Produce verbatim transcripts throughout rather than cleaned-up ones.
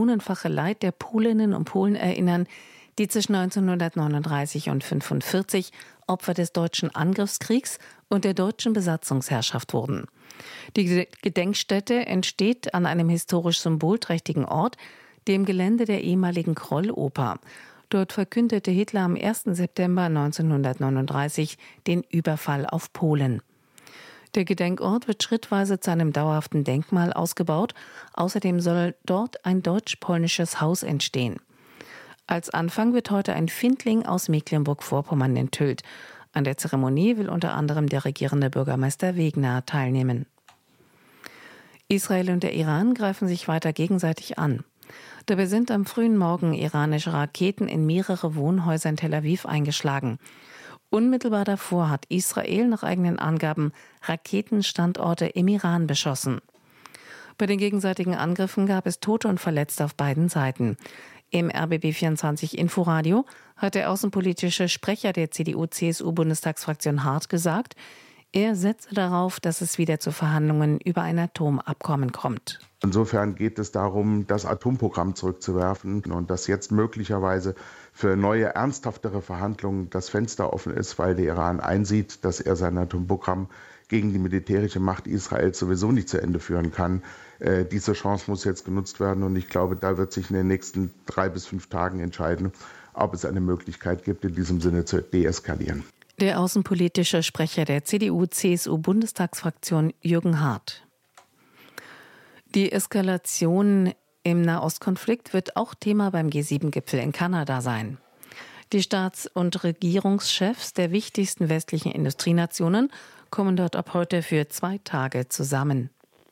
millionenfache Leid der Polinnen und Polen erinnern, die zwischen neunzehnhundertneununddreißig und neunzehnhundertfünfundvierzig Opfer des deutschen Angriffskriegs und der deutschen Besatzungsherrschaft wurden. Die Gedenkstätte entsteht an einem historisch symbolträchtigen Ort, dem Gelände der ehemaligen Krolloper. Dort verkündete Hitler am ersten September neunzehnhundertneununddreißig den Überfall auf Polen. Der Gedenkort wird schrittweise zu einem dauerhaften Denkmal ausgebaut. Außerdem soll dort ein deutsch-polnisches Haus entstehen. Als Anfang wird heute ein Findling aus Mecklenburg-Vorpommern enthüllt. An der Zeremonie will unter anderem der regierende Bürgermeister Wegner teilnehmen. Israel und der Iran greifen sich weiter gegenseitig an. Dabei sind am frühen Morgen iranische Raketen in mehrere Wohnhäuser in Tel Aviv eingeschlagen. Unmittelbar davor hat Israel nach eigenen Angaben Raketenstandorte im Iran beschossen. Bei den gegenseitigen Angriffen gab es Tote und Verletzte auf beiden Seiten. Im R B B vierundzwanzig Inforadio hat der außenpolitische Sprecher der C D U C S U-Bundestagsfraktion Hart gesagt, er setze darauf, dass es wieder zu Verhandlungen über ein Atomabkommen kommt. Insofern geht es darum, das Atomprogramm zurückzuwerfen und dass jetzt möglicherweise für neue, ernsthaftere Verhandlungen das Fenster offen ist, weil der Iran einsieht, dass er sein Atomprogramm gegen die militärische Macht Israels sowieso nicht zu Ende führen kann. Äh, diese Chance muss jetzt genutzt werden und ich glaube, da wird sich in den nächsten drei bis fünf Tagen entscheiden, ob es eine Möglichkeit gibt, in diesem Sinne zu deeskalieren. Der außenpolitische Sprecher der C D U C S U-Bundestagsfraktion Jürgen Hart. Die Eskalation im Nahostkonflikt wird auch Thema beim G sieben Gipfel in Kanada sein. Die Staats- und Regierungschefs der wichtigsten westlichen Industrienationen kommen dort ab heute für zwei Tage zusammen.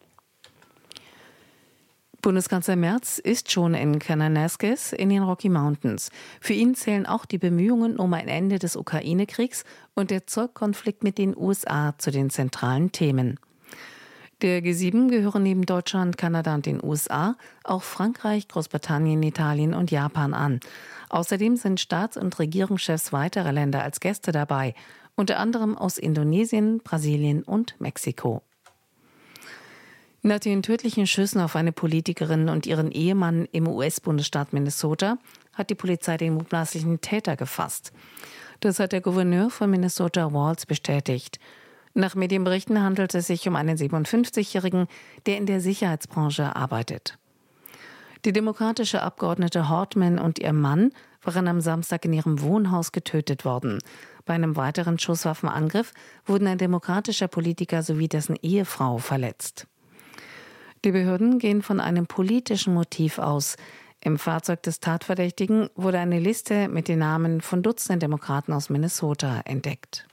Bundeskanzler Merz ist schon in Kananaskis in den Rocky Mountains. Für ihn zählen auch die Bemühungen um ein Ende des Ukraine-Kriegs und der Zollkonflikt mit den U S A zu den zentralen Themen. Der G sieben gehören neben Deutschland, Kanada und den U S A auch Frankreich, Großbritannien, Italien und Japan an. Außerdem sind Staats- und Regierungschefs weiterer Länder als Gäste dabei, unter anderem aus Indonesien, Brasilien und Mexiko. Nach den tödlichen Schüssen auf eine Politikerin und ihren Ehemann im U S-Bundesstaat Minnesota hat die Polizei den mutmaßlichen Täter gefasst. Das hat der Gouverneur von Minnesota Walz bestätigt. Nach Medienberichten handelt es sich um einen siebenundfünfzigjährigen, der in der Sicherheitsbranche arbeitet. Die demokratische Abgeordnete Hortman und ihr Mann waren am Samstag in ihrem Wohnhaus getötet worden. Bei einem weiteren Schusswaffenangriff wurden ein demokratischer Politiker sowie dessen Ehefrau verletzt. Die Behörden gehen von einem politischen Motiv aus. Im Fahrzeug des Tatverdächtigen wurde eine Liste mit den Namen von Dutzenden Demokraten aus Minnesota entdeckt.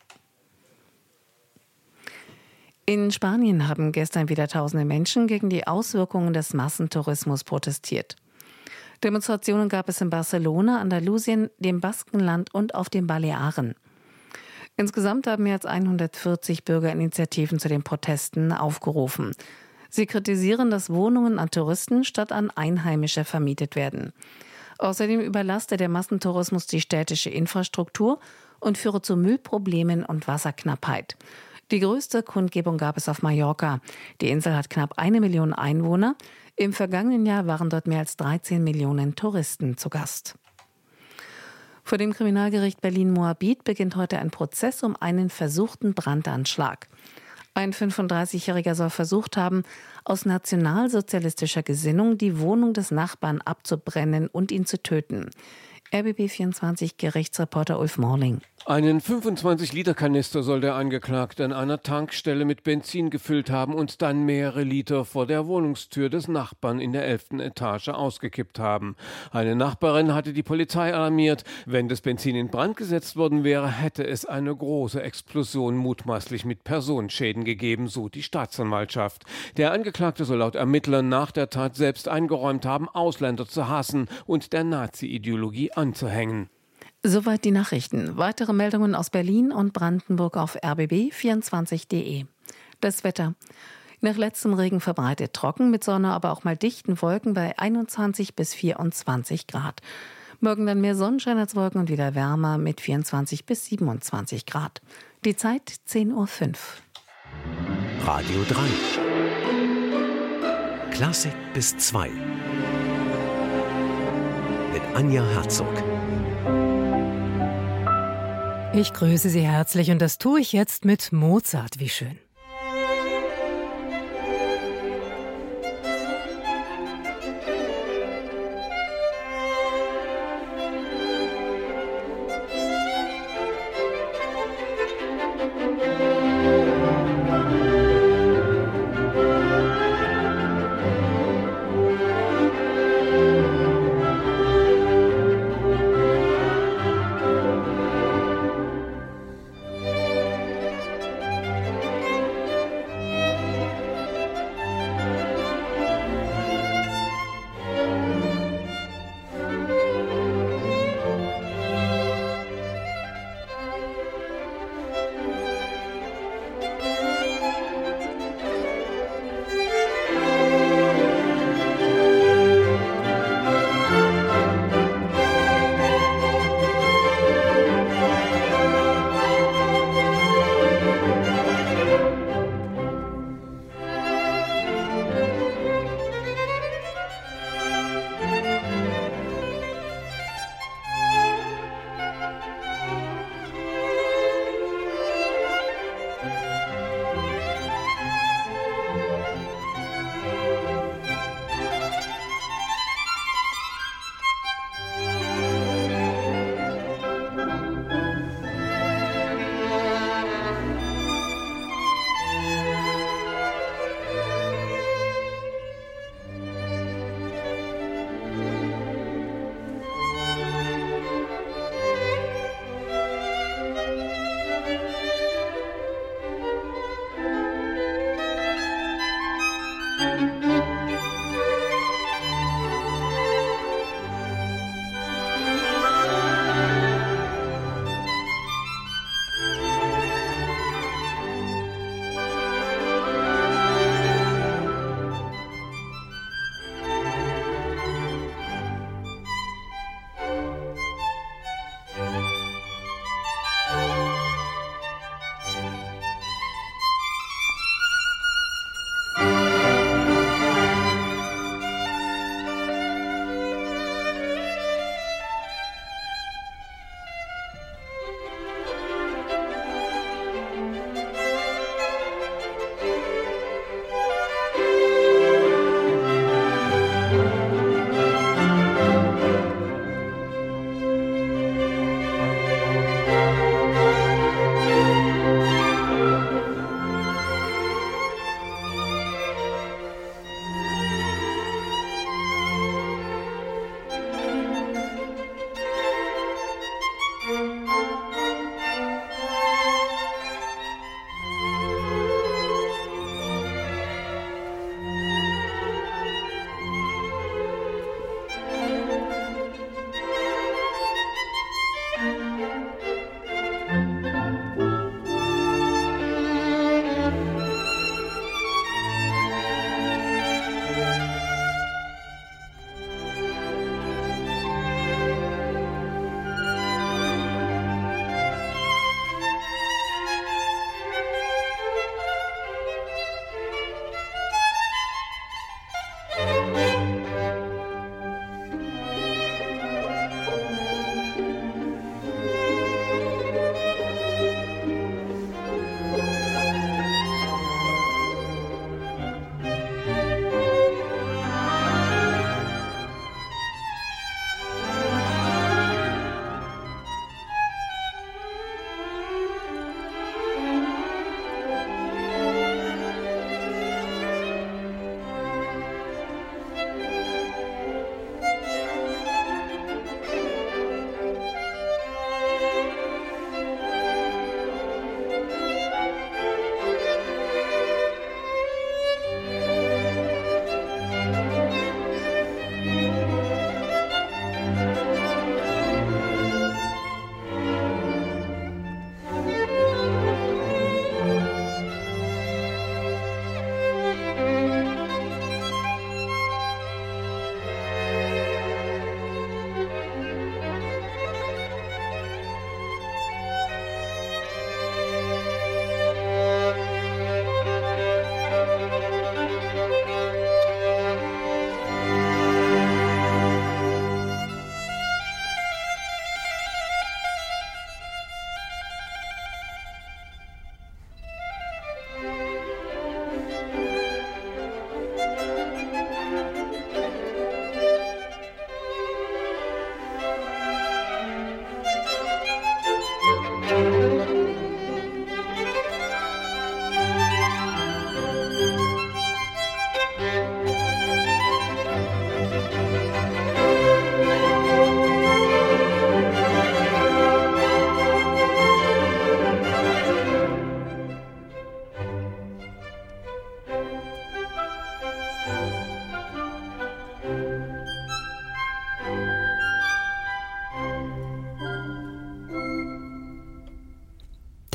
In Spanien haben gestern wieder tausende Menschen gegen die Auswirkungen des Massentourismus protestiert. Demonstrationen gab es in Barcelona, Andalusien, dem Baskenland und auf den Balearen. Insgesamt haben mehr als hundertvierzig Bürgerinitiativen zu den Protesten aufgerufen. Sie kritisieren, dass Wohnungen an Touristen statt an Einheimische vermietet werden. Außerdem überlaste der Massentourismus die städtische Infrastruktur und führe zu Müllproblemen und Wasserknappheit. Die größte Kundgebung gab es auf Mallorca. Die Insel hat knapp eine Million Einwohner. Im vergangenen Jahr waren dort mehr als dreizehn Millionen Touristen zu Gast. Vor dem Kriminalgericht Berlin-Moabit beginnt heute ein Prozess um einen versuchten Brandanschlag. Ein fünfunddreißigjähriger soll versucht haben, aus nationalsozialistischer Gesinnung die Wohnung des Nachbarn abzubrennen und ihn zu töten. R B B vierundzwanzig Gerichtsreporter Ulf Morling. Einen fünfundzwanzig Liter Kanister soll der Angeklagte an einer Tankstelle mit Benzin gefüllt haben und dann mehrere Liter vor der Wohnungstür des Nachbarn in der elften Etage ausgekippt haben. Eine Nachbarin hatte die Polizei alarmiert. Wenn das Benzin in Brand gesetzt worden wäre, hätte es eine große Explosion mutmaßlich mit Personenschäden gegeben, so die Staatsanwaltschaft. Der Angeklagte soll laut Ermittlern nach der Tat selbst eingeräumt haben, Ausländer zu hassen und der Nazi-Ideologie anzuhängen. Soweit die Nachrichten. Weitere Meldungen aus Berlin und Brandenburg auf r b b vierundzwanzig punkt de. Das Wetter. Nach letztem Regen verbreitet trocken, mit Sonne, aber auch mal dichten Wolken bei einundzwanzig bis vierundzwanzig Grad. Morgen dann mehr Sonnenschein als Wolken und wieder wärmer mit vierundzwanzig bis siebenundzwanzig Grad. Die Zeit zehn Uhr fünf. Radio drei. Klassik bis zwei. Anja Herzog. Ich grüße Sie herzlich und das tue ich jetzt mit Mozart. Wie schön.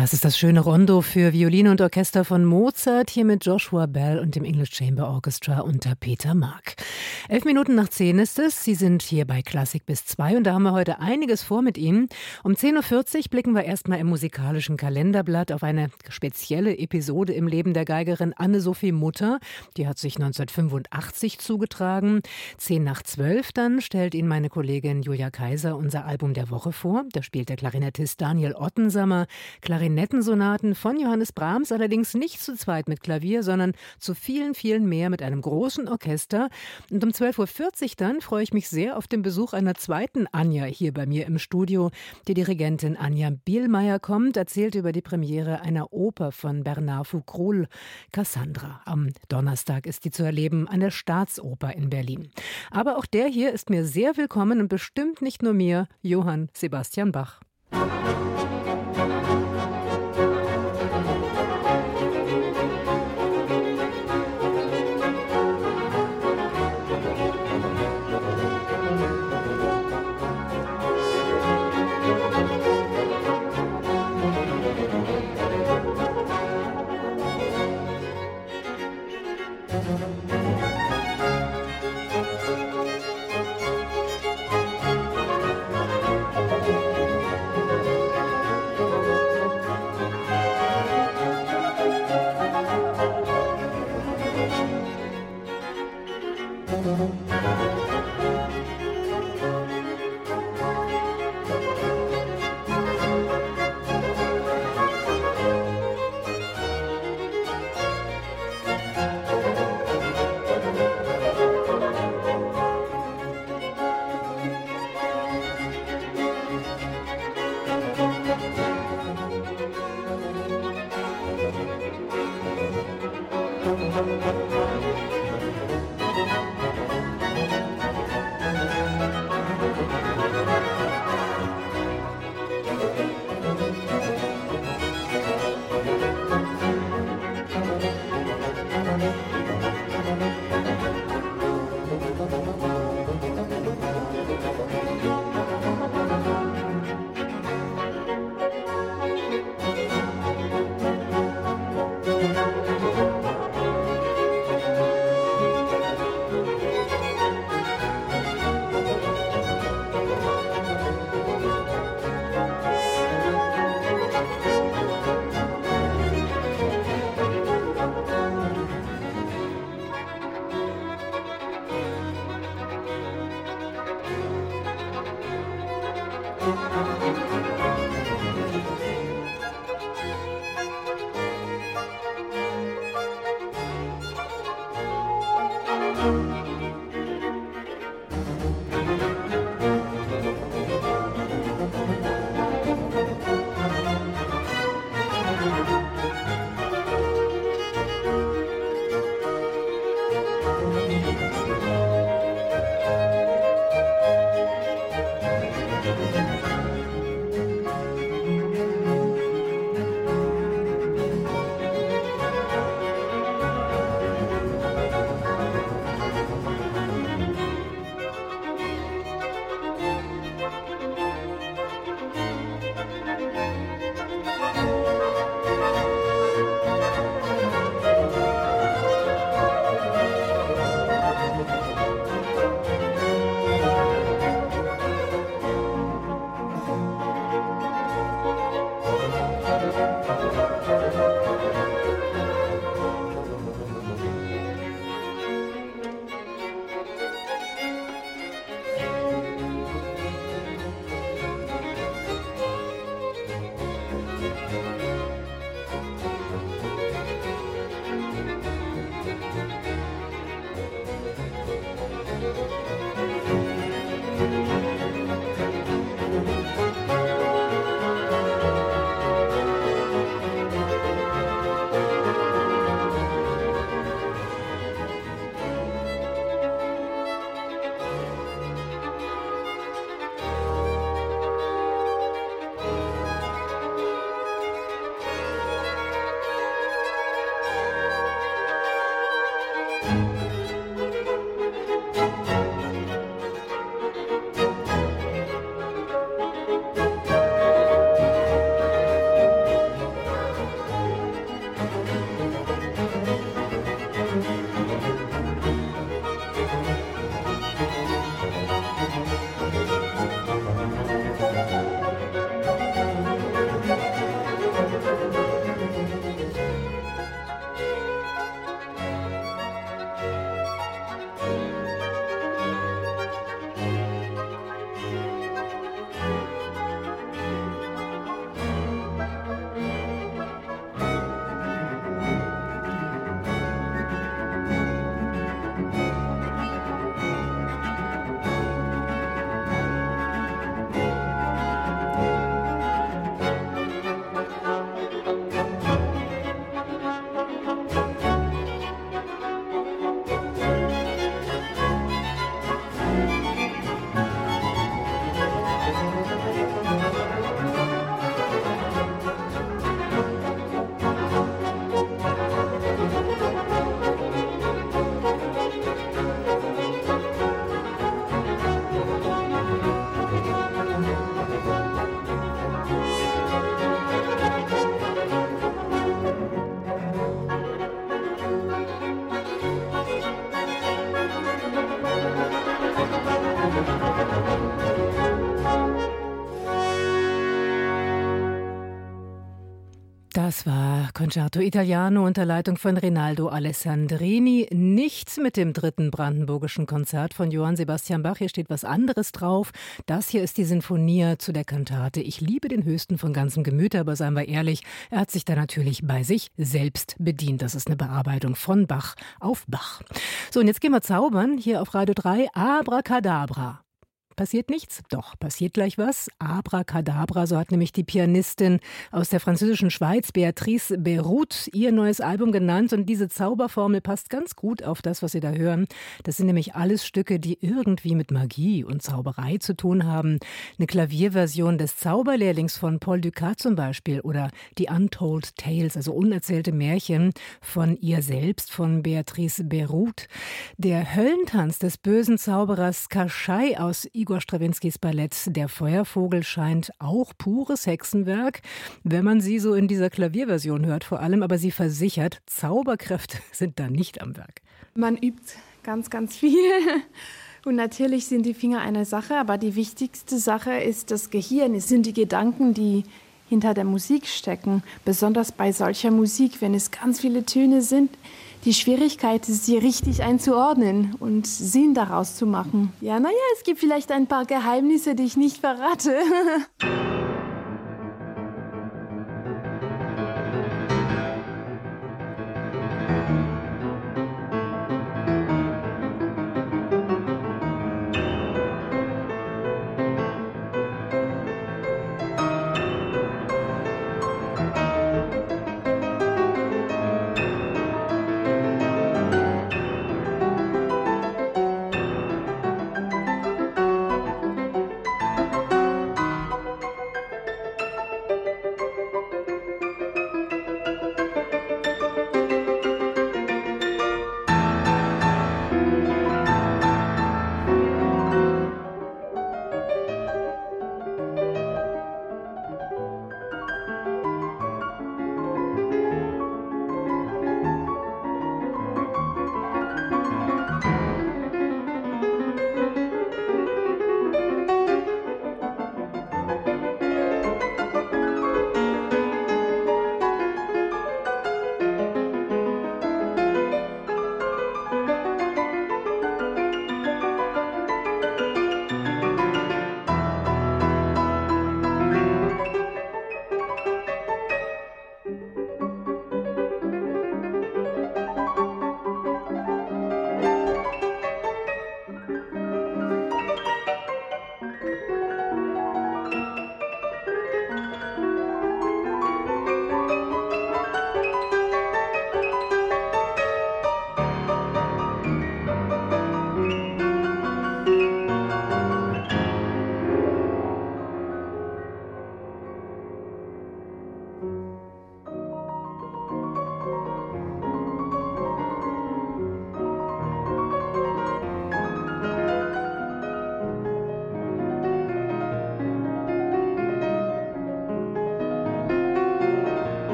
Das ist das schöne Rondo für Violine und Orchester von Mozart, hier mit Joshua Bell und dem English Chamber Orchestra unter Peter Mark. Elf Minuten nach zehn ist es. Sie sind hier bei Klassik bis zwei und da haben wir heute einiges vor mit Ihnen. Um zehn Uhr vierzig blicken wir erstmal im musikalischen Kalenderblatt auf eine spezielle Episode im Leben der Geigerin Anne-Sophie Mutter. Die hat sich neunzehnhundertfünfundachtzig zugetragen. Zehn nach zwölf dann stellt Ihnen meine Kollegin Julia Kaiser unser Album der Woche vor. Da spielt der Klarinettist Daniel Ottensammer Klarinettensonaten von Johannes Brahms, allerdings nicht zu zweit mit Klavier, sondern zu vielen, vielen mehr mit einem großen Orchester. Und um zwölf Uhr vierzig dann freue ich mich sehr auf den Besuch einer zweiten Anja hier bei mir im Studio. Die Dirigentin Anja Bielmeier kommt, erzählt über die Premiere einer Oper von Bernard Foucroul, Cassandra. Am Donnerstag ist die zu erleben an der Staatsoper in Berlin. Aber auch der hier ist mir sehr willkommen und bestimmt nicht nur mir, Johann Sebastian Bach. Das war Concerto Italiano unter Leitung von Rinaldo Alessandrini. Nichts mit dem dritten brandenburgischen Konzert von Johann Sebastian Bach. Hier steht was anderes drauf. Das hier ist die Sinfonie zu der Kantate Ich liebe den Höchsten von ganzem Gemüte. Aber seien wir ehrlich, er hat sich da natürlich bei sich selbst bedient. Das ist eine Bearbeitung von Bach auf Bach. So, und jetzt gehen wir zaubern hier auf Radio drei. Abracadabra. Passiert nichts? Doch, passiert gleich was. Abracadabra, so hat nämlich die Pianistin aus der französischen Schweiz, Béatrice Beyrout, ihr neues Album genannt. Und diese Zauberformel passt ganz gut auf das, was Sie da hören. Das sind nämlich alles Stücke, die irgendwie mit Magie und Zauberei zu tun haben. Eine Klavierversion des Zauberlehrlings von Paul Dukas zum Beispiel oder die Untold Tales, also unerzählte Märchen von ihr selbst, von Béatrice Beyrout. Der Höllentanz des bösen Zauberers Kaschai aus Igor Strawinskys Ballett Der Feuervogel scheint auch pures Hexenwerk, wenn man sie so in dieser Klavierversion hört vor allem. Aber sie versichert, Zauberkräfte sind da nicht am Werk. Man übt ganz, ganz viel. Und natürlich sind die Finger eine Sache, aber die wichtigste Sache ist das Gehirn. Es sind die Gedanken, die hinter der Musik stecken. Besonders bei solcher Musik, wenn es ganz viele Töne sind. Die Schwierigkeit ist, sie richtig einzuordnen und Sinn daraus zu machen. Ja, naja, es gibt vielleicht ein paar Geheimnisse, die ich nicht verrate.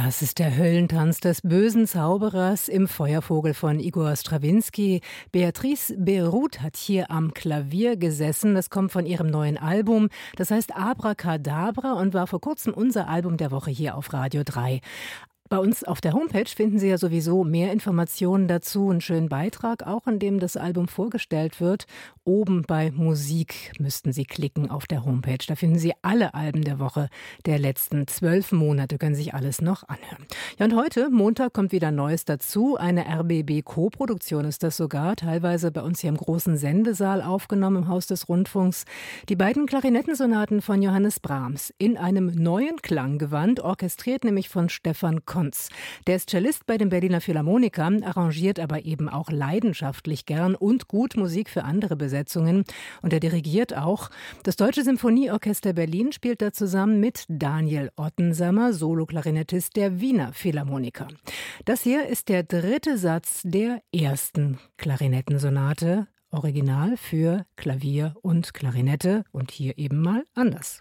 Das ist der Höllentanz des bösen Zauberers im Feuervogel von Igor Strawinski. Beatrice Beiruth hat hier am Klavier gesessen. Das kommt von ihrem neuen Album. Das heißt Abracadabra und war vor kurzem unser Album der Woche hier auf Radio drei. Bei uns auf der Homepage finden Sie ja sowieso mehr Informationen dazu, einen schönen Beitrag, auch in dem das Album vorgestellt wird. Oben bei Musik müssten Sie klicken auf der Homepage. Da finden Sie alle Alben der Woche der letzten zwölf Monate, können sich alles noch anhören. Ja, und heute, Montag, kommt wieder Neues dazu. Eine R B B-Co-Produktion ist das sogar, teilweise bei uns hier im großen Sendesaal aufgenommen im Haus des Rundfunks. Die beiden Klarinettensonaten von Johannes Brahms in einem neuen Klanggewand, orchestriert nämlich von Stefan Konz. Der ist Cellist bei den Berliner Philharmonikern, arrangiert aber eben auch leidenschaftlich gern und gut Musik für andere Besetzungen. Und er dirigiert auch. Das Deutsche Symphonieorchester Berlin spielt da zusammen mit Daniel Ottensammer, Soloklarinettist der Wiener Philharmoniker. Das hier ist der dritte Satz der ersten Klarinettensonate, original für Klavier und Klarinette und hier eben mal anders.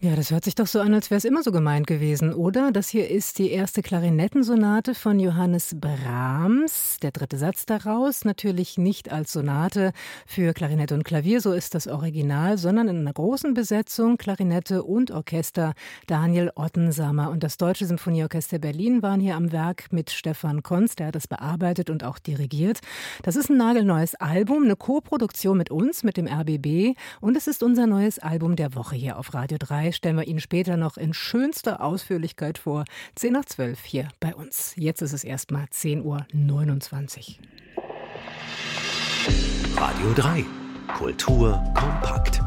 Ja, das hört sich doch so an, als wäre es immer so gemeint gewesen, oder? Das hier ist die erste Klarinettensonate von Johannes Brahms. Der dritte Satz daraus, natürlich nicht als Sonate für Klarinette und Klavier, so ist das Original, sondern in einer großen Besetzung, Klarinette und Orchester. Daniel Ottensamer und das Deutsche Symphonieorchester Berlin waren hier am Werk mit Stefan Konz, der hat das bearbeitet und auch dirigiert. Das ist ein nagelneues Album, eine Co-Produktion mit uns, mit dem R B B, und es ist unser neues Album der Woche hier auf Radio drei. Stellen wir Ihnen später noch in schönster Ausführlichkeit vor. zehn nach zwölf hier bei uns. Jetzt ist es erstmal zehn Uhr neunundzwanzig. Radio drei. Kultur kompakt.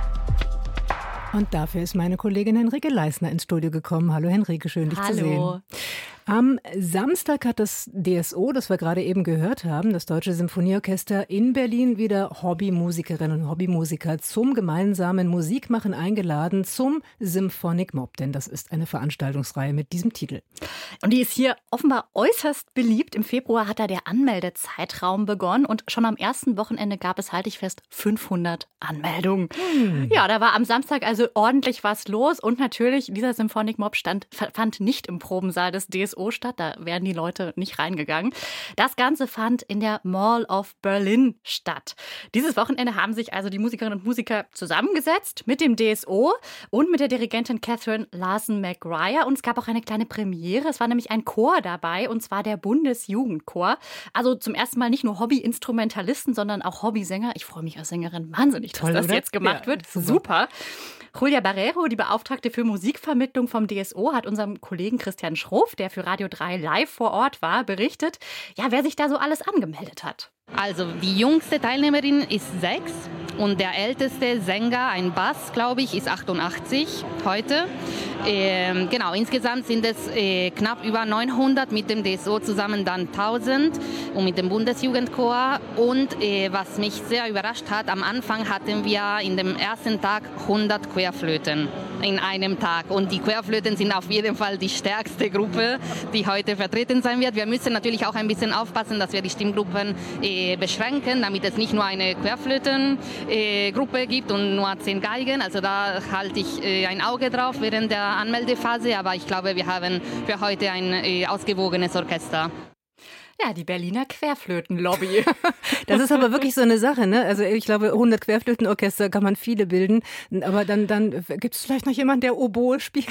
Und dafür ist meine Kollegin Henrike Leisner ins Studio gekommen. Hallo Henrike, schön dich Hallo. zu sehen. Am Samstag hat das D S O, das wir gerade eben gehört haben, das Deutsche Symphonieorchester in Berlin, wieder Hobbymusikerinnen und Hobbymusiker zum gemeinsamen Musikmachen eingeladen, zum Symphonic Mob, denn das ist eine Veranstaltungsreihe mit diesem Titel. Und die ist hier offenbar äußerst beliebt. Im Februar hat da der Anmeldezeitraum begonnen und schon am ersten Wochenende gab es, halte ich fest, fünfhundert Anmeldungen. Hm. Ja, da war am Samstag also ordentlich was los und natürlich, dieser Symphonic Mob stand, fand nicht im Probensaal des D S O statt, da wären die Leute nicht reingegangen. Das Ganze fand in der Mall of Berlin statt. Dieses Wochenende haben sich also die Musikerinnen und Musiker zusammengesetzt mit dem D S O und mit der Dirigentin Catherine Larson-McGuire und es gab auch eine kleine Premiere. Es war nämlich ein Chor dabei und zwar der Bundesjugendchor. Also zum ersten Mal nicht nur Hobby-Instrumentalisten, sondern auch Hobbysänger. Ich freue mich als Sängerin wahnsinnig, dass Toll, das oder? jetzt gemacht ja, wird. Super. super. Julia Barrero, die Beauftragte für Musikvermittlung vom D S O, hat unserem Kollegen Christian Schroff, der für Radio drei live vor Ort war, berichtet, ja, wer sich da so alles angemeldet hat. Also die jüngste Teilnehmerin ist sechs und der älteste Sänger, ein Bass, glaube ich, ist achtundachtzig heute. Ähm, genau, insgesamt sind es äh, knapp über neunhundert, mit dem D S O zusammen dann tausend und mit dem Bundesjugendchor. Und äh, was mich sehr überrascht hat, am Anfang hatten wir in dem ersten Tag hundert Querflöten in einem Tag. Und die Querflöten sind auf jeden Fall die stärkste Gruppe, die heute vertreten sein wird. Wir müssen natürlich auch ein bisschen aufpassen, dass wir die Stimmgruppen äh, beschränken, damit es nicht nur eine Querflötengruppe äh, gibt und nur zehn Geigen. Also da halte ich äh, ein Auge drauf während der Anmeldephase, aber ich glaube, wir haben für heute ein äh, ausgewogenes Orchester. Ja, die Berliner Querflötenlobby. Das ist aber wirklich so eine Sache, ne? Also ich glaube, hundert Querflötenorchester kann man viele bilden, aber dann, dann gibt es vielleicht noch jemanden, der Oboe spielt.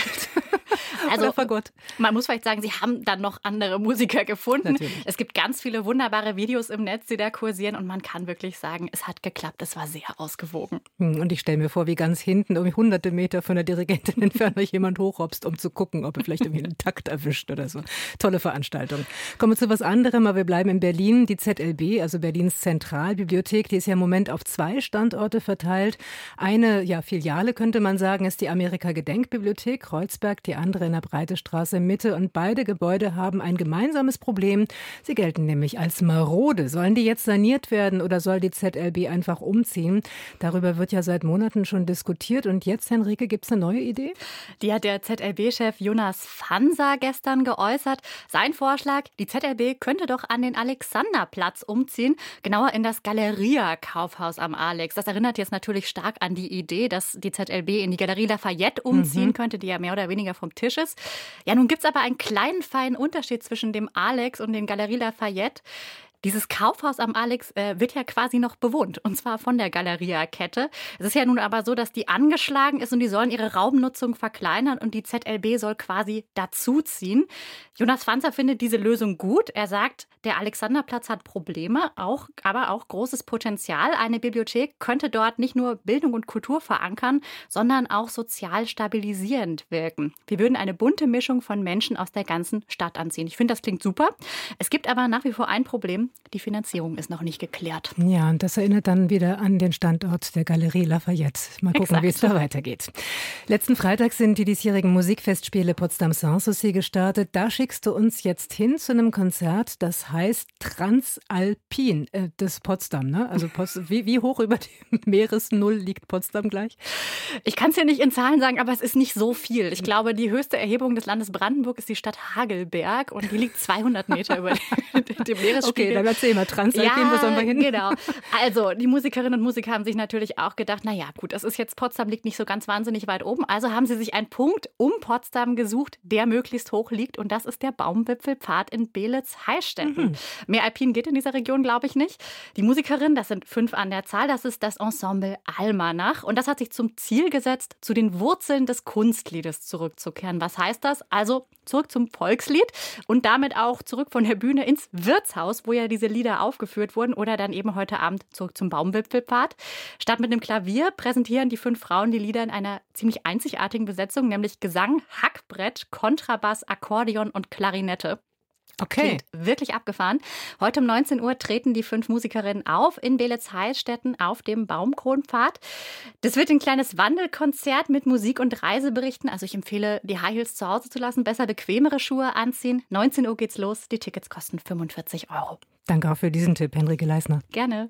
Also Fagott. Man muss vielleicht sagen, sie haben dann noch andere Musiker gefunden. Natürlich. Es gibt ganz viele wunderbare Videos im Netz, die da kursieren und man kann wirklich sagen, es hat geklappt, es war sehr ausgewogen. Und ich stelle mir vor, wie ganz hinten, irgendwie hunderte Meter von der Dirigentin entfernt euch jemand hochhopst, um zu gucken, ob er vielleicht irgendwie einen Takt erwischt oder so. Tolle Veranstaltung. Kommen wir zu was anderem, aber wir bleiben in Berlin. Die Z L B, also Berlins Zentralbibliothek, die ist ja im Moment auf zwei Standorte verteilt. Eine ja, Filiale, könnte man sagen, ist die Amerika-Gedenkbibliothek Kreuzberg, die andere in der Breite Straße Mitte. Und beide Gebäude haben ein gemeinsames Problem. Sie gelten nämlich als marode. Sollen die jetzt saniert werden oder soll die Z L B einfach umziehen? Darüber wird ja seit Monaten schon diskutiert. Und jetzt, Henrike, gibt es eine neue Idee? Die hat der Z L B-Chef Jonas Fanser gestern geäußert. Sein Vorschlag, die Z L B könnte doch an den Alexanderplatz umziehen, genauer in das Galeria-Kaufhaus am Alex. Das erinnert jetzt natürlich stark an die Idee, dass die Z L B in die Galerie Lafayette umziehen mhm. könnte, die ja mehr oder weniger vom Tisch ist. Ja, nun gibt es aber einen kleinen, feinen Unterschied zwischen dem Alex und den Galerie Lafayette. Dieses Kaufhaus am Alex äh, wird ja quasi noch bewohnt, und zwar von der Galeria-Kette. Es ist ja nun aber so, dass die angeschlagen ist und die sollen ihre Raumnutzung verkleinern und die Z L B soll quasi dazuziehen. Jonas Fanser findet diese Lösung gut. Er sagt, der Alexanderplatz hat Probleme, auch, aber auch großes Potenzial. Eine Bibliothek könnte dort nicht nur Bildung und Kultur verankern, sondern auch sozial stabilisierend wirken. Wir würden eine bunte Mischung von Menschen aus der ganzen Stadt anziehen. Ich finde, das klingt super. Es gibt aber nach wie vor ein Problem. Die Finanzierung ist noch nicht geklärt. Ja, und das erinnert dann wieder an den Standort der Galerie Lafayette. Mal gucken, Exakt. wie es da weitergeht. Letzten Freitag sind die diesjährigen Musikfestspiele Potsdam Sanssouci gestartet. Da schickst du uns jetzt hin zu einem Konzert, das heißt Transalpin. Äh, das Potsdam, ne? Also Potsdam, wie, wie hoch über dem Meeresnull liegt Potsdam gleich? Ich kann es ja nicht in Zahlen sagen, aber es ist nicht so viel. Ich glaube, die höchste Erhebung des Landes Brandenburg ist die Stadt Hagelberg und die liegt zweihundert Meter über dem Meeresspiegel. Okay, Dann erzähl mal, Transalpin, ja, wo sollen wir hin? Genau. Also, die Musikerinnen und Musiker haben sich natürlich auch gedacht, naja, gut, das ist jetzt, Potsdam liegt nicht so ganz wahnsinnig weit oben. Also haben sie sich einen Punkt um Potsdam gesucht, der möglichst hoch liegt. Und das ist der Baumwipfelpfad in Beelitz-Heilstätten. Mhm. Mehr Alpin geht in dieser Region, glaube ich, nicht. Die Musikerinnen, das sind fünf an der Zahl, das ist das Ensemble Almanach. Und das hat sich zum Ziel gesetzt, zu den Wurzeln des Kunstliedes zurückzukehren. Was heißt das? Also zurück zum Volkslied und damit auch zurück von der Bühne ins Wirtshaus, wo ja diese Lieder aufgeführt wurden, oder dann eben heute Abend zurück zum Baumwipfelpfad. Statt mit einem Klavier präsentieren die fünf Frauen die Lieder in einer ziemlich einzigartigen Besetzung, nämlich Gesang, Hackbrett, Kontrabass, Akkordeon und Klarinette. Okay. Klingt wirklich abgefahren. Heute um neunzehn Uhr treten die fünf Musikerinnen auf in Beelitz-Heilstätten auf dem Baumkronpfad. Das wird ein kleines Wandelkonzert mit Musik und Reiseberichten. Also ich empfehle, die High Heels zu Hause zu lassen, besser bequemere Schuhe anziehen. neunzehn Uhr geht's los. Die Tickets kosten fünfundvierzig Euro. Danke auch für diesen Tipp, Henrike Leisner. Gerne.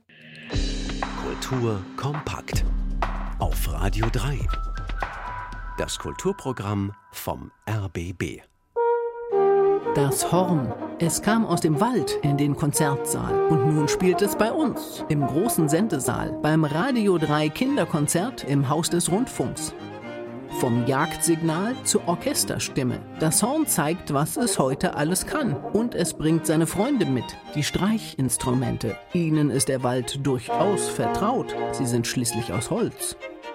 Kultur kompakt. Auf Radio drei. Das Kulturprogramm vom R B B. Das Horn. Es kam aus dem Wald in den Konzertsaal und nun spielt es bei uns im großen Sendesaal beim Radio drei Kinderkonzert im Haus des Rundfunks. Vom Jagdsignal zur Orchesterstimme. Das Horn zeigt, was es heute alles kann. Und es bringt seine Freunde mit, die Streichinstrumente. Ihnen ist der Wald durchaus vertraut. Sie sind schließlich aus Holz.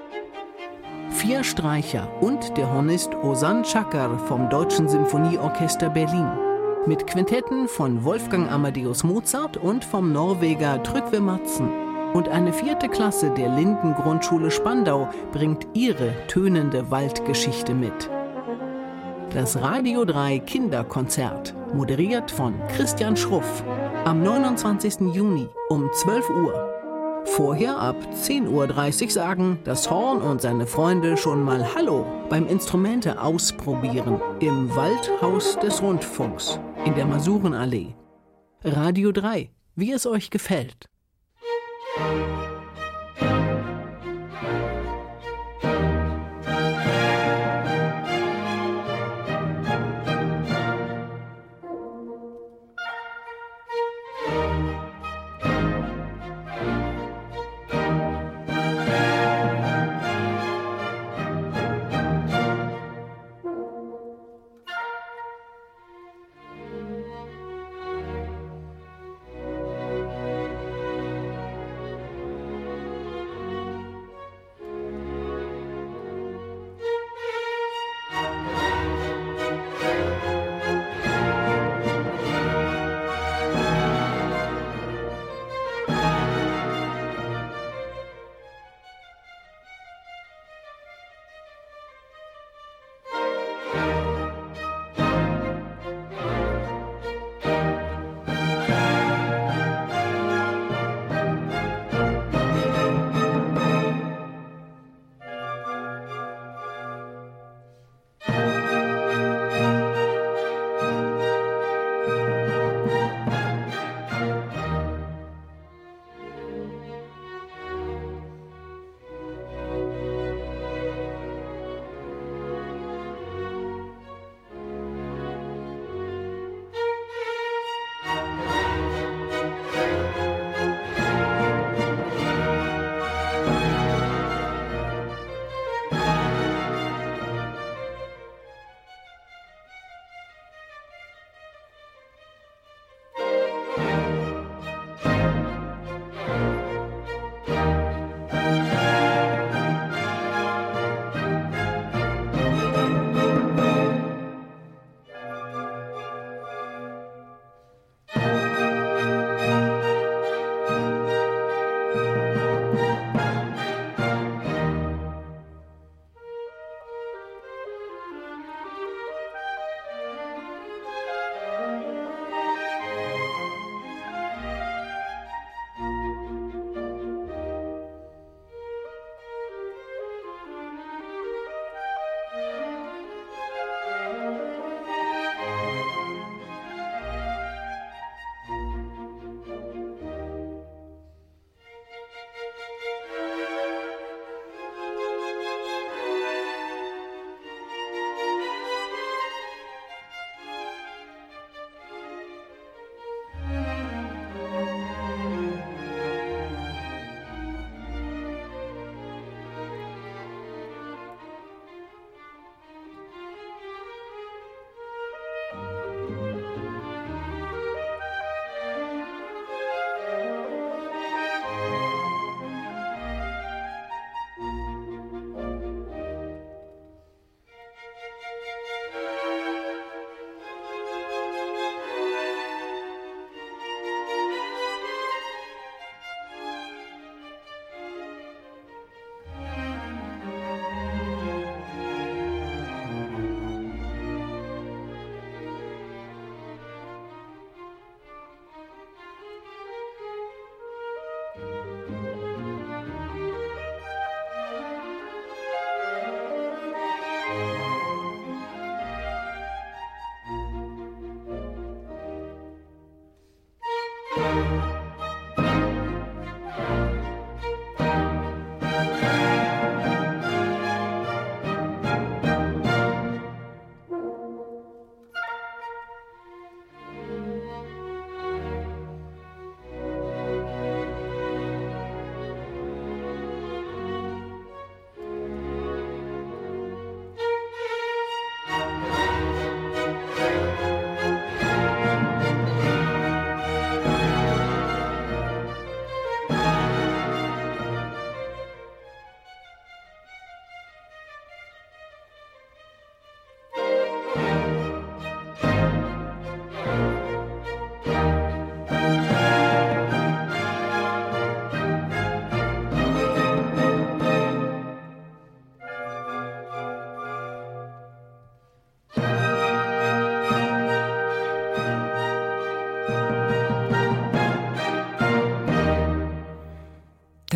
Vier Streicher und der Hornist Ozan Çakar vom Deutschen Symphonieorchester Berlin. Mit Quintetten von Wolfgang Amadeus Mozart und vom Norweger Trygve Madsen. Und eine vierte Klasse der Linden-Grundschule Spandau bringt ihre tönende Waldgeschichte mit. Das Radio drei Kinderkonzert, moderiert von Christian Schruff, am neunundzwanzigsten Juni um zwölf Uhr. Vorher ab zehn Uhr dreißig sagen das Horn und seine Freunde schon mal Hallo beim Instrumente ausprobieren im Waldhaus des Rundfunks in der Masurenallee. Radio drei, wie es euch gefällt.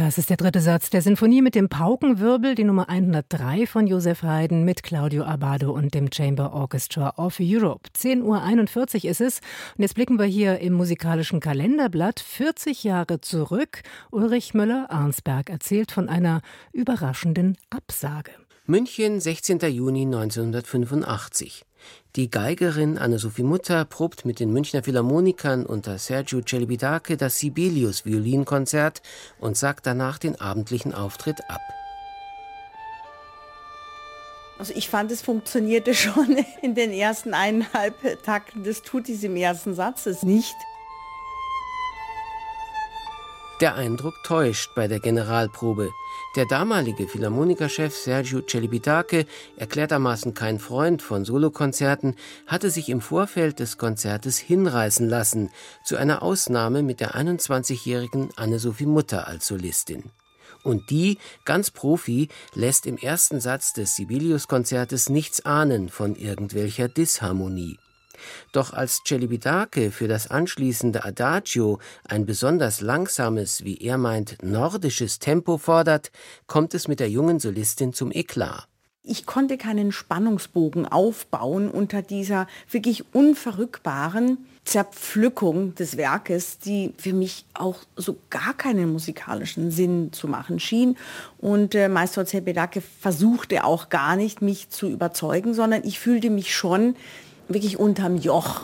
Das ist der dritte Satz der Sinfonie mit dem Paukenwirbel, die Nummer hundertdrei von Joseph Haydn mit Claudio Abbado und dem Chamber Orchestra of Europe. zehn Uhr einundvierzig ist es und jetzt blicken wir hier im musikalischen Kalenderblatt vierzig Jahre zurück. Ulrich Müller-Arnsberg erzählt von einer überraschenden Absage. München, sechzehnter Juni neunzehnhundertfünfundachtzig. Die Geigerin Anne-Sophie Mutter probt mit den Münchner Philharmonikern unter Sergiu Celibidache das Sibelius-Violinkonzert und sagt danach den abendlichen Auftritt ab. Also ich fand, es funktionierte schon in den ersten eineinhalb Takten des Tutis im ersten Satzes nicht. Der Eindruck täuscht bei der Generalprobe. Der damalige Philharmonikerchef Sergiu Celibidache, erklärtermaßen kein Freund von Solokonzerten, hatte sich im Vorfeld des Konzertes hinreißen lassen zu einer Ausnahme mit der einundzwanzigjährigen Anne-Sophie Mutter als Solistin. Und die, ganz Profi, lässt im ersten Satz des Sibelius-Konzertes nichts ahnen von irgendwelcher Disharmonie. Doch als Celibidache für das anschließende Adagio ein besonders langsames, wie er meint, nordisches Tempo fordert, kommt es mit der jungen Solistin zum Eklat. Ich konnte keinen Spannungsbogen aufbauen unter dieser wirklich unverrückbaren Zerpflückung des Werkes, die für mich auch so gar keinen musikalischen Sinn zu machen schien. Und äh, Meister Celibidache versuchte auch gar nicht, mich zu überzeugen, sondern ich fühlte mich schon wirklich unterm Joch.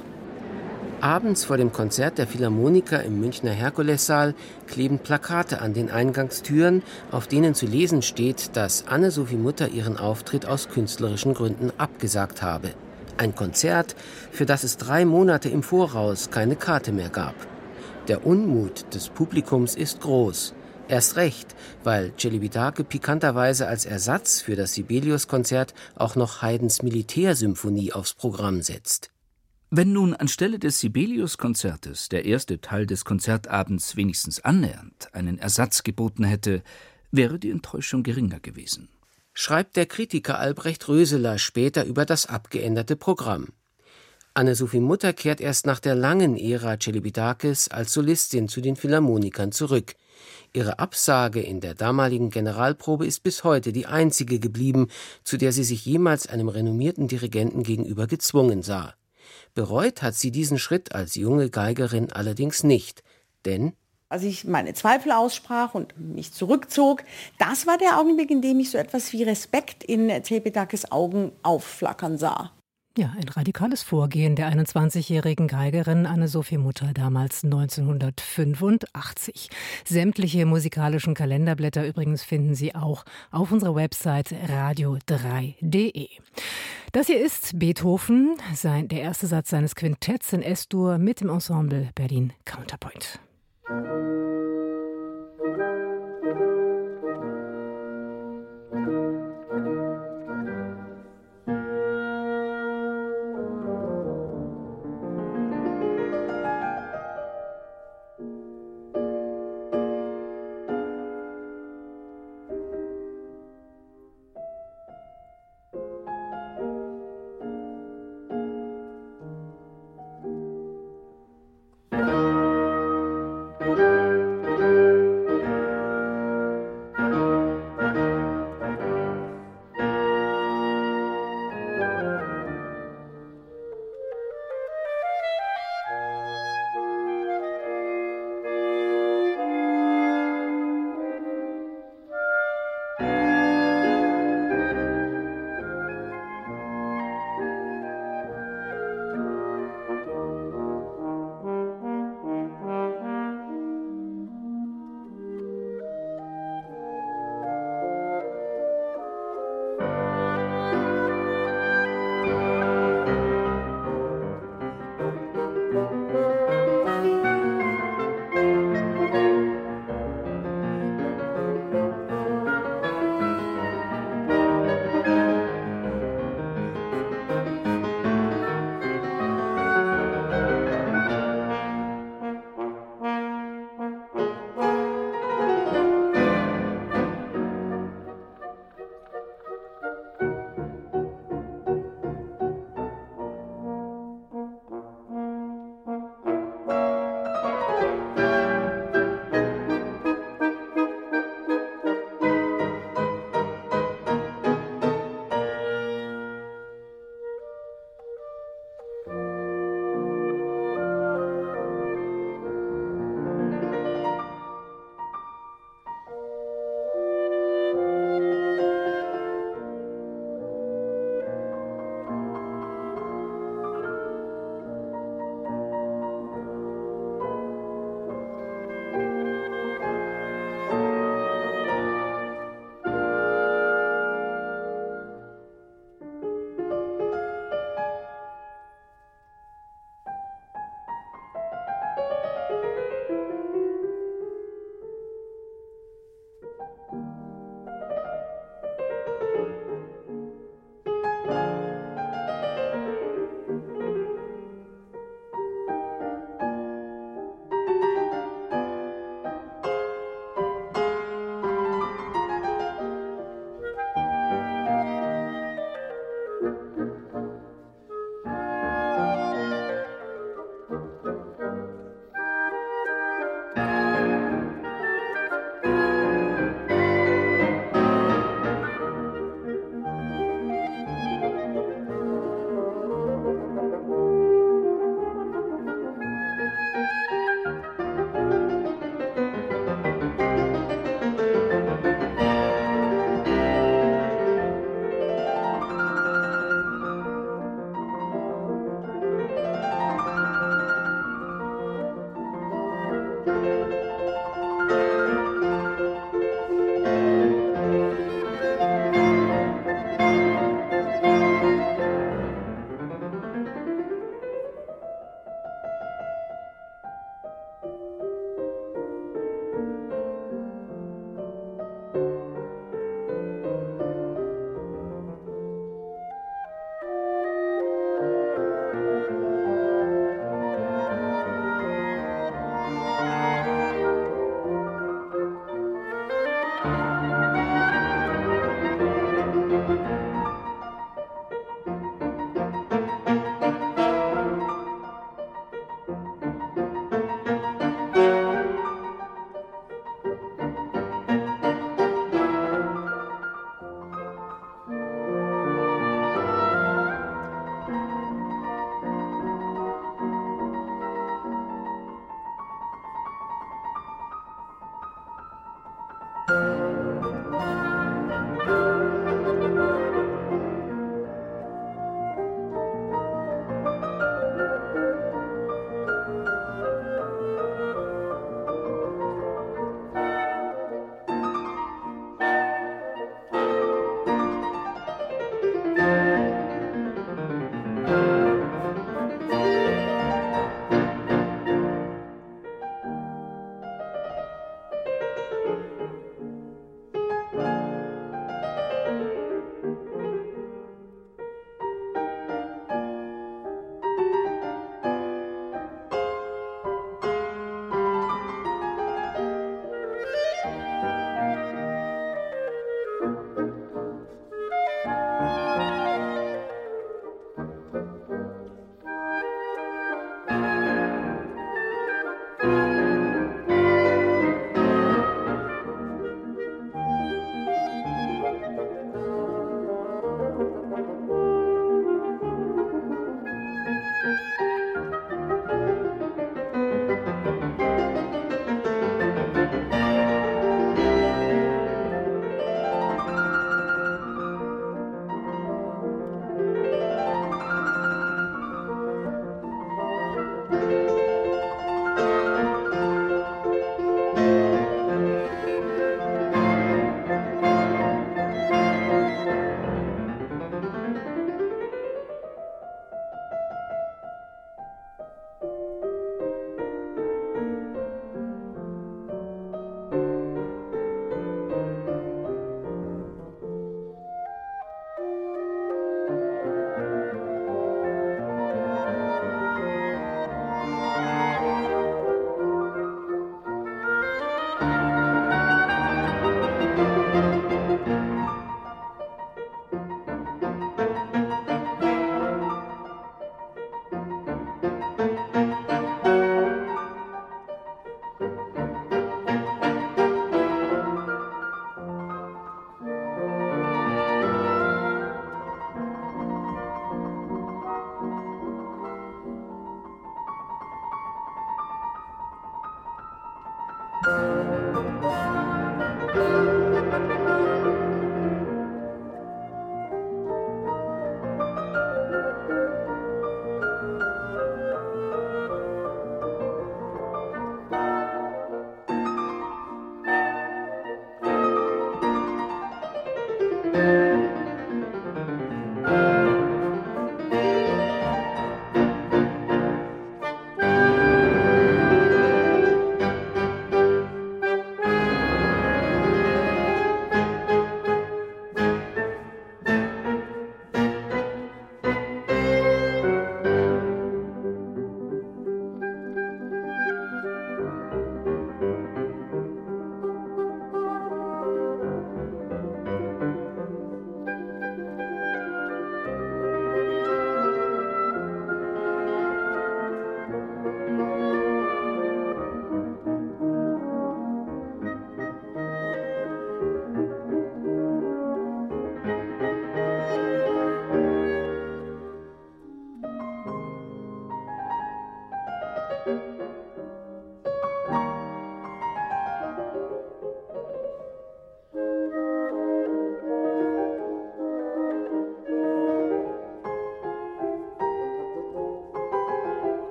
Abends vor dem Konzert der Philharmoniker im Münchner Herkulessaal kleben Plakate an den Eingangstüren, auf denen zu lesen steht, dass Anne-Sophie Mutter ihren Auftritt aus künstlerischen Gründen abgesagt habe. Ein Konzert, für das es drei Monate im Voraus keine Karte mehr gab. Der Unmut des Publikums ist groß. Erst recht, weil Celibidache pikanterweise als Ersatz für das Sibelius-Konzert auch noch Haydns Militärsymphonie aufs Programm setzt. Wenn nun anstelle des Sibelius-Konzertes der erste Teil des Konzertabends wenigstens annähernd einen Ersatz geboten hätte, wäre die Enttäuschung geringer gewesen. Schreibt der Kritiker Albrecht Röseler später über das abgeänderte Programm. Anne-Sophie Mutter kehrt erst nach der langen Ära Celibidaches als Solistin zu den Philharmonikern zurück. Ihre Absage in der damaligen Generalprobe ist bis heute die einzige geblieben, zu der sie sich jemals einem renommierten Dirigenten gegenüber gezwungen sah. Bereut hat sie diesen Schritt als junge Geigerin allerdings nicht, denn als ich meine Zweifel aussprach und mich zurückzog, das war der Augenblick, in dem ich so etwas wie Respekt in Celibidaches Augen aufflackern sah. Ja, ein radikales Vorgehen der einundzwanzigjährigen Geigerin Anne-Sophie Mutter damals neunzehnhundertfünfundachtzig. Sämtliche musikalischen Kalenderblätter übrigens finden Sie auch auf unserer Website radio drei punkt de. Das hier ist Beethoven, sein, der erste Satz seines Quintetts in S-Dur mit dem Ensemble Berlin Counterpoint. Thank you.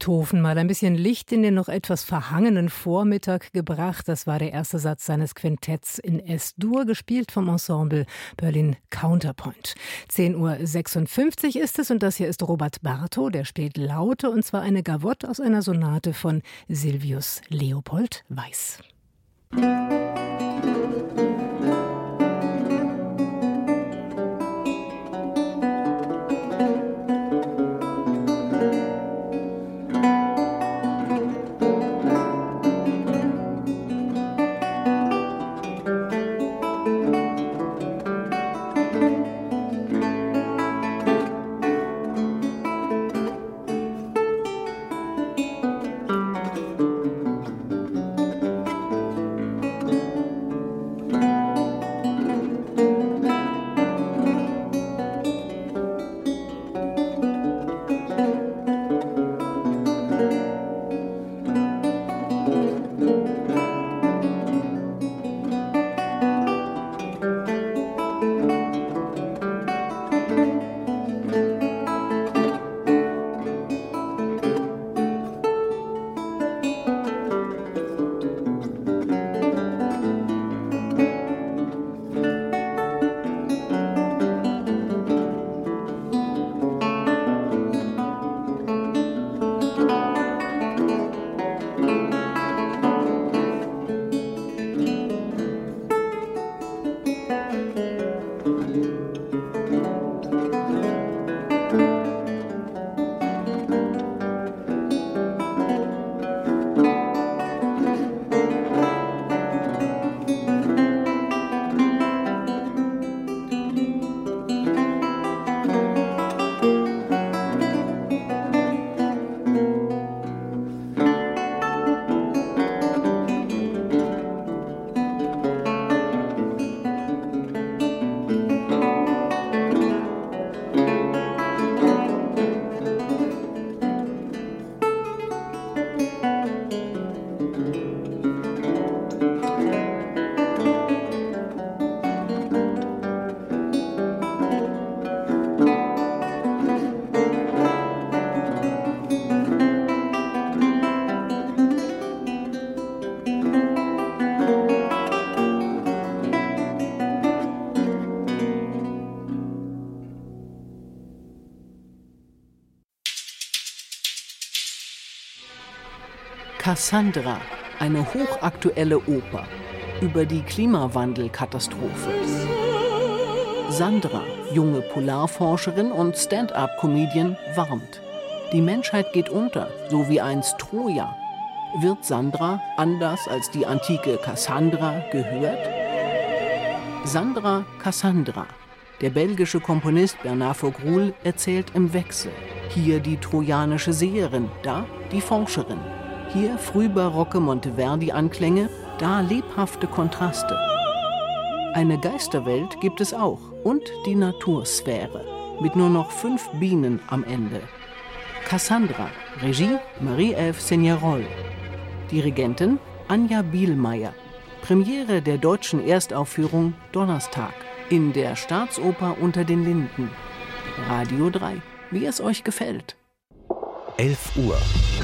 Beethoven mal ein bisschen Licht in den noch etwas verhangenen Vormittag gebracht. Das war der erste Satz seines Quintetts in S-Dur, gespielt vom Ensemble Berlin Counterpoint. zehn Uhr sechsundfünfzig ist es und das hier ist Robert Bartow, der spielt Laute, und zwar eine Gavotte aus einer Sonate von Silvius Leopold Weiß. Cassandra, eine hochaktuelle Oper über die Klimawandelkatastrophe. Sandra, junge Polarforscherin und Stand-up-Comedian, warnt. Die Menschheit geht unter, so wie einst Troja. Wird Sandra, anders als die antike Cassandra, gehört? Sandra Cassandra. Der belgische Komponist Bernard Fogrul erzählt im Wechsel. Hier die trojanische Seherin, da die Forscherin. Hier frühbarocke Monteverdi-Anklänge, da lebhafte Kontraste. Eine Geisterwelt gibt es auch und die Natursphäre, mit nur noch fünf Bienen am Ende. Cassandra, Regie Marie-Ève Signerol. Dirigentin Anja Bielmeier. Premiere der deutschen Erstaufführung Donnerstag in der Staatsoper Unter den Linden. Radio drei, wie es euch gefällt. elf Uhr.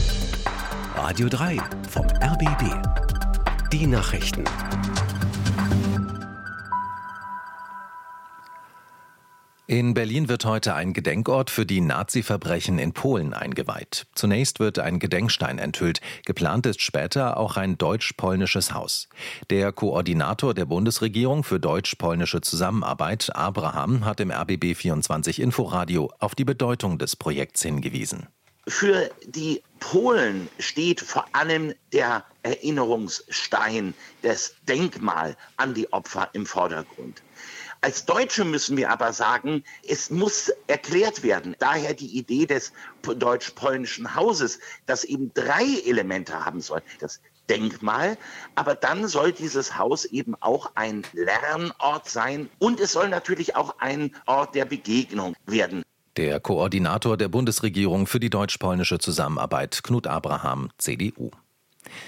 Radio drei vom R B B. Die Nachrichten. In Berlin wird heute ein Gedenkort für die Nazi-Verbrechen in Polen eingeweiht. Zunächst wird ein Gedenkstein enthüllt. Geplant ist später auch ein deutsch-polnisches Haus. Der Koordinator der Bundesregierung für deutsch-polnische Zusammenarbeit, Abraham, hat im R B B vierundzwanzig Inforadio auf die Bedeutung des Projekts hingewiesen. Für die Polen steht vor allem der Erinnerungsstein, das Denkmal an die Opfer im Vordergrund. Als Deutsche müssen wir aber sagen, es muss erklärt werden. Daher die Idee des deutsch-polnischen Hauses, das eben drei Elemente haben soll. Das Denkmal, aber dann soll dieses Haus eben auch ein Lernort sein und es soll natürlich auch ein Ort der Begegnung werden. Der Koordinator der Bundesregierung für die deutsch-polnische Zusammenarbeit, Knut Abraham, C D U.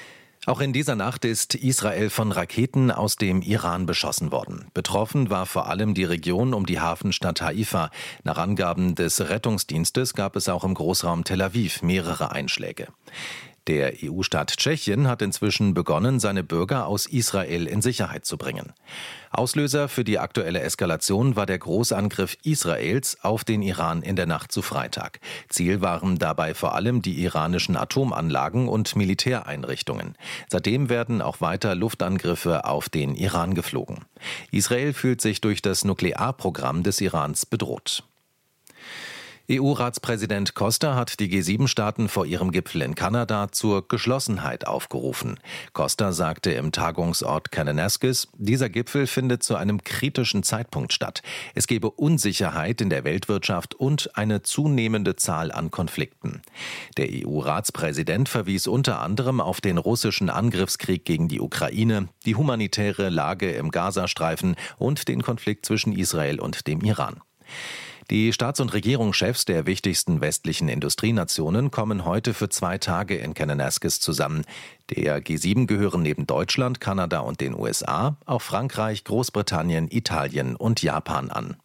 Auch in dieser Nacht ist Israel von Raketen aus dem Iran beschossen worden. Betroffen war vor allem die Region um die Hafenstadt Haifa. Nach Angaben des Rettungsdienstes gab es auch im Großraum Tel Aviv mehrere Einschläge. Der E U-Staat Tschechien hat inzwischen begonnen, seine Bürger aus Israel in Sicherheit zu bringen. Auslöser für die aktuelle Eskalation war der Großangriff Israels auf den Iran in der Nacht zu Freitag. Ziel waren dabei vor allem die iranischen Atomanlagen und Militäreinrichtungen. Seitdem werden auch weiter Luftangriffe auf den Iran geflogen. Israel fühlt sich durch das Nuklearprogramm des Irans bedroht. E U-Ratspräsident Costa hat die G sieben Staaten vor ihrem Gipfel in Kanada zur Geschlossenheit aufgerufen. Costa sagte im Tagungsort Kananaskis, dieser Gipfel findet zu einem kritischen Zeitpunkt statt. Es gebe Unsicherheit in der Weltwirtschaft und eine zunehmende Zahl an Konflikten. Der E U-Ratspräsident verwies unter anderem auf den russischen Angriffskrieg gegen die Ukraine, die humanitäre Lage im Gazastreifen und den Konflikt zwischen Israel und dem Iran. Die Staats- und Regierungschefs der wichtigsten westlichen Industrienationen kommen heute für zwei Tage in Kananaskis zusammen. Der G sieben gehören neben Deutschland, Kanada und den U S A auch Frankreich, Großbritannien, Italien und Japan an.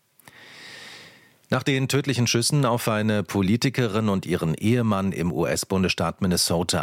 Nach den tödlichen Schüssen auf eine Politikerin und ihren Ehemann im U S-Bundesstaat Minnesota